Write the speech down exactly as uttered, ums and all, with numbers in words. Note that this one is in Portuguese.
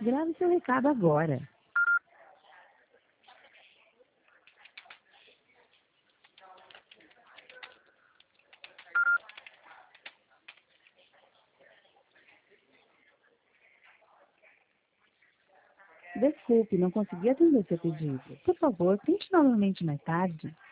Grave seu recado agora. Desculpe, não consegui atender seu pedido. Por favor, tente novamente mais tarde.